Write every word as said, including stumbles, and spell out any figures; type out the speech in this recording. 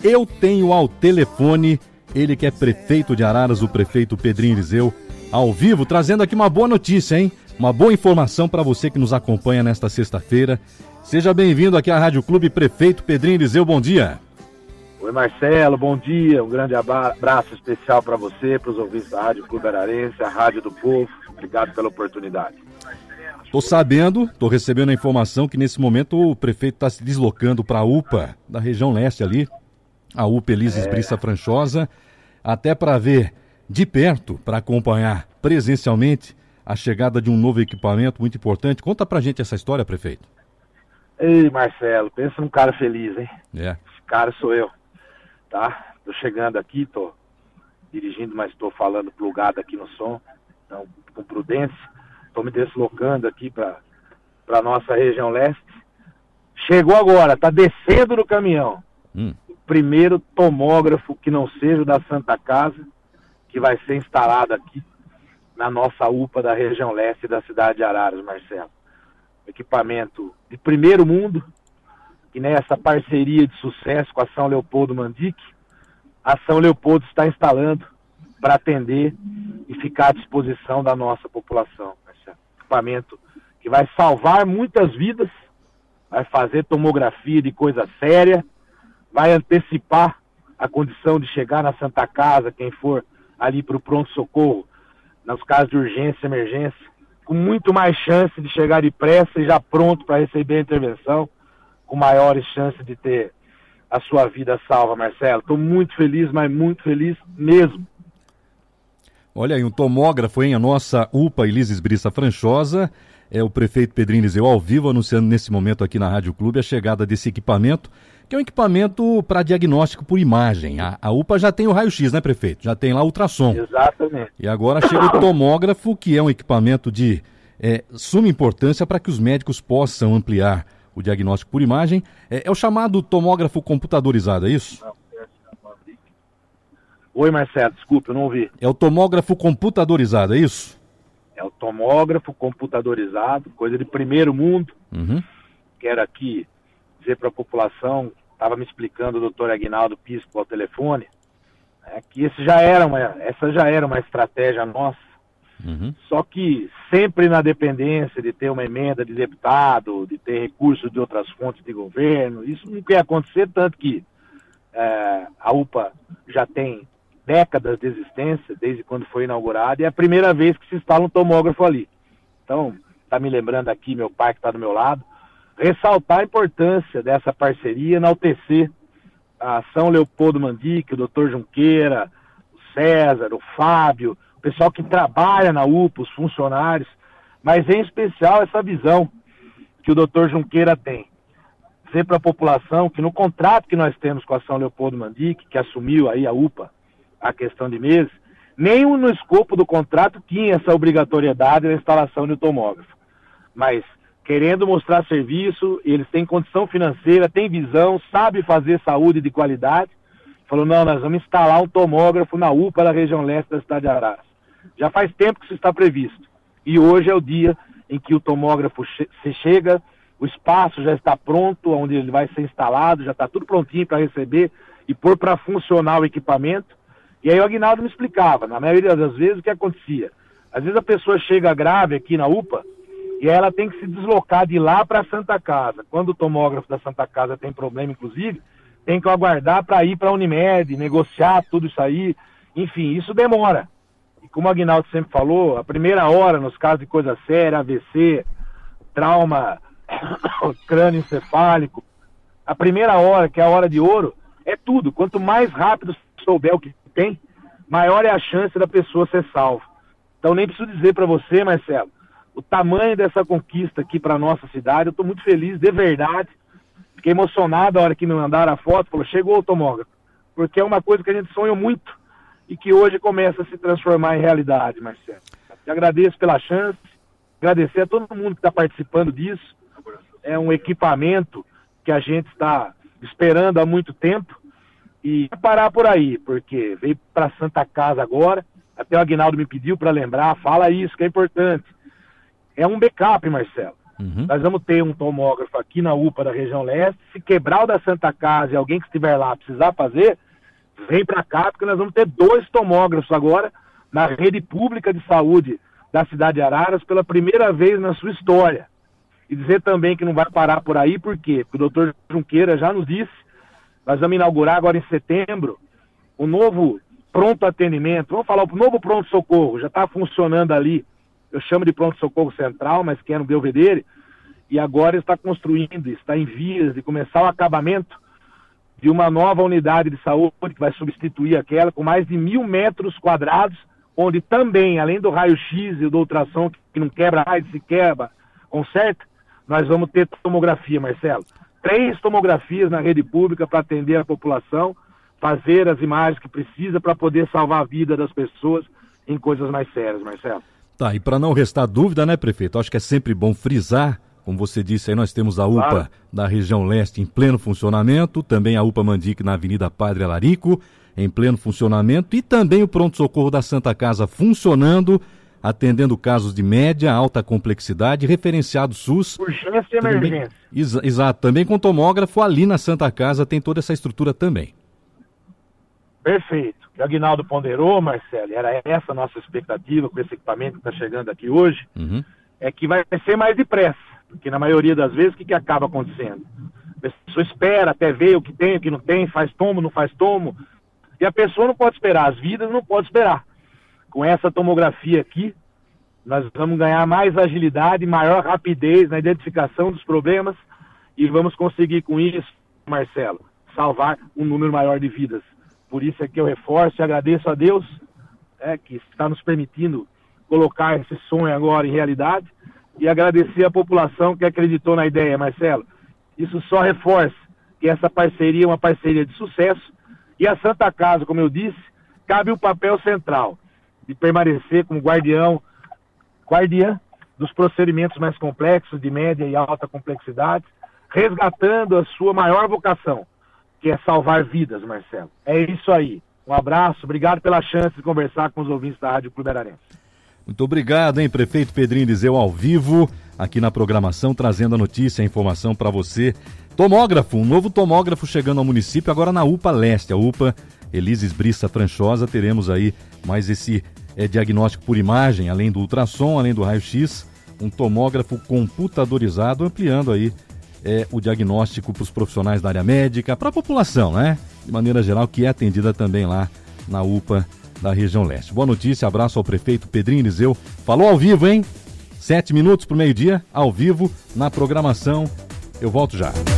eu tenho ao telefone ele que é prefeito de Araras, o prefeito Pedrinho Eliseu, ao vivo, trazendo aqui uma boa notícia, hein? Uma boa informação para você que nos acompanha nesta sexta-feira. Seja bem-vindo aqui à Rádio Clube, prefeito Pedrinho Eliseu, bom dia. Oi, Marcelo, bom dia. Um grande abraço especial para você, para os ouvintes da Rádio Clube Ararense, a Rádio do Povo. Obrigado pela oportunidade. Estou sabendo, estou recebendo a informação que nesse momento o prefeito está se deslocando para a U P A, da região leste ali, a U P A Elises é. Brissa Franchosa, até para ver de perto, para acompanhar presencialmente a chegada de um novo equipamento muito importante. Conta pra gente essa história, prefeito. Ei, Marcelo, pensa num cara feliz, hein? É. Esse cara sou eu, tá? Tô chegando aqui, tô dirigindo, mas tô falando plugado aqui no som, então, com prudência. Tô me deslocando aqui pra, pra nossa região leste. Chegou agora, tá descendo no caminhão. Hum. O primeiro tomógrafo que não seja da Santa Casa, que vai ser instalado aqui na nossa U P A da região leste da cidade de Araras, Marcelo. Equipamento de primeiro mundo, e nessa parceria de sucesso com a São Leopoldo Mandique, a São Leopoldo está instalando para atender e ficar à disposição da nossa população, Marcelo. Equipamento que vai salvar muitas vidas, vai fazer tomografia de coisa séria, vai antecipar a condição de chegar na Santa Casa, quem for ali para o pronto-socorro, nos casos de urgência e emergência, com muito mais chance de chegar depressa e já pronto para receber a intervenção, com maiores chances de ter a sua vida salva, Marcelo. Estou muito feliz, mas muito feliz mesmo. Olha aí, um tomógrafo, hein? A nossa U P A Elises Brissa Franchosa, é o prefeito Pedrinho Eliseu ao vivo, anunciando nesse momento aqui na Rádio Clube a chegada desse equipamento, que é um equipamento para diagnóstico por imagem. A, a U P A já tem o raio-x, né, prefeito? Já tem lá o ultrassom. Exatamente. E agora chega o tomógrafo, que é um equipamento de é, suma importância para que os médicos possam ampliar o diagnóstico por imagem. É, é o chamado tomógrafo computadorizado, é isso? Oi, Marcelo, desculpa, eu não ouvi. É o tomógrafo computadorizado, é isso? É o tomógrafo computadorizado, coisa de primeiro mundo. Uhum. Quero aqui dizer para a população, estava me explicando o doutor Aguinaldo Pisco ao telefone, é, que esse já era uma, essa já era uma estratégia nossa, uhum. Só que sempre na dependência de ter uma emenda de deputado, de ter recursos de outras fontes de governo, isso não quer acontecer, tanto que é, a U P A já tem décadas de existência, desde quando foi inaugurada, e é a primeira vez que se instala um tomógrafo ali. Então, está me lembrando aqui, meu pai que está do meu lado, ressaltar a importância dessa parceria, enaltecer a São Leopoldo Mandique, o doutor Junqueira, o César, o Fábio, o pessoal que trabalha na U P A, os funcionários, mas em especial essa visão que o doutor Junqueira tem. Dizer para a população que no contrato que nós temos com a São Leopoldo Mandique, que assumiu aí a U P A a questão de meses, nem no escopo do contrato tinha essa obrigatoriedade da instalação de um tomógrafo. Mas, querendo mostrar serviço, eles têm condição financeira, têm visão, sabem fazer saúde de qualidade, falou, não, nós vamos instalar um tomógrafo na U P A da região leste da cidade de Araras. Já faz tempo que isso está previsto. E hoje é o dia em que o tomógrafo che- se chega, o espaço já está pronto, onde ele vai ser instalado, já está tudo prontinho para receber e pôr para funcionar o equipamento. E aí o Aguinaldo me explicava, na maioria das vezes, o que acontecia. Às vezes a pessoa chega grave aqui na U P A e ela tem que se deslocar de lá para a Santa Casa. Quando o tomógrafo da Santa Casa tem problema, inclusive, tem que aguardar para ir para a Unimed, negociar tudo isso aí. Enfim, isso demora. E como o Aguinaldo sempre falou, a primeira hora, nos casos de coisa séria, A V C, trauma crânioencefálico, a primeira hora, que é a hora de ouro, é tudo. Quanto mais rápido souber o que tem, maior é a chance da pessoa ser salva. Então nem preciso dizer para você, Marcelo, o tamanho dessa conquista aqui para nossa cidade. Eu estou muito feliz, de verdade. Fiquei emocionado a hora que me mandaram a foto, falou, chegou o tomógrafo, porque é uma coisa que a gente sonhou muito e que hoje começa a se transformar em realidade, Marcelo. Te agradeço pela chance, agradecer a todo mundo que está participando disso. É um equipamento que a gente está esperando há muito tempo. E parar por aí, porque veio para Santa Casa agora, até o Aguinaldo me pediu para lembrar, fala isso que é importante. É um backup, Marcelo. Uhum. Nós vamos ter um tomógrafo aqui na U P A da região leste. Se quebrar o da Santa Casa e alguém que estiver lá precisar fazer, vem para cá, porque nós vamos ter dois tomógrafos agora na rede pública de saúde da cidade de Araras pela primeira vez na sua história. E dizer também que não vai parar por aí, por quê? Porque o doutor Junqueira já nos disse, nós vamos inaugurar agora em setembro o novo pronto atendimento, vamos falar o novo pronto-socorro, já está funcionando ali, eu chamo de pronto-socorro central, mas que é no Belvedere, e agora está construindo, está em vias de começar o acabamento de uma nova unidade de saúde que vai substituir aquela, com mais de mil metros quadrados, onde também, além do raio-x e do ultrassom, que não quebra raio, se quebra, conserta, nós vamos ter tomografia, Marcelo. Três tomografias na rede pública para atender a população, fazer as imagens que precisa para poder salvar a vida das pessoas em coisas mais sérias, Marcelo. Tá, e para não restar dúvida, né, prefeito? Acho que é sempre bom frisar, como você disse aí, nós temos a U P A claro. da região leste em pleno funcionamento, também a U P A Mandique na Avenida Padre Alarico, em pleno funcionamento, e também o pronto-socorro da Santa Casa funcionando, atendendo casos de média, alta complexidade, referenciado SUS. Urgência e emergência. Exa- exato, também com tomógrafo ali na Santa Casa, tem toda essa estrutura também. Perfeito. O Aguinaldo ponderou, Marcelo, era essa a nossa expectativa com esse equipamento que está chegando aqui hoje, uhum. é que vai ser mais depressa, porque na maioria das vezes o que, que acaba acontecendo? A pessoa espera até ver o que tem, o que não tem, faz tomo, não faz tomo, e a pessoa não pode esperar, as vidas não podem esperar. Com essa tomografia aqui, nós vamos ganhar mais agilidade, maior rapidez na identificação dos problemas e vamos conseguir com isso, Marcelo, salvar um número maior de vidas. Por isso é que eu reforço e agradeço a Deus é, que está nos permitindo colocar esse sonho agora em realidade e agradecer a população que acreditou na ideia, Marcelo. Isso só reforça que essa parceria é uma parceria de sucesso e a Santa Casa, como eu disse, cabe o papel central de permanecer como guardião, guardiã dos procedimentos mais complexos, de média e alta complexidade, resgatando a sua maior vocação, que é salvar vidas, Marcelo. É isso aí. Um abraço, obrigado pela chance de conversar com os ouvintes da Rádio Clube Ararense. Muito obrigado, hein, prefeito Pedrinho Eliseu, ao vivo, aqui na programação, trazendo a notícia, a informação para você. Tomógrafo, um novo tomógrafo chegando ao município, agora na U P A Leste, a U P A Elises Brissa Franchosa, teremos aí mais esse é, diagnóstico por imagem, além do ultrassom, além do raio-x, um tomógrafo computadorizado, ampliando aí É, o diagnóstico para os profissionais da área médica, para a população, né? De maneira geral, que é atendida também lá na U P A da região leste. Boa notícia, abraço ao prefeito Pedrinho Eliseu. Falou ao vivo, hein? Sete minutos para o meio-dia, ao vivo, na programação. Eu volto já.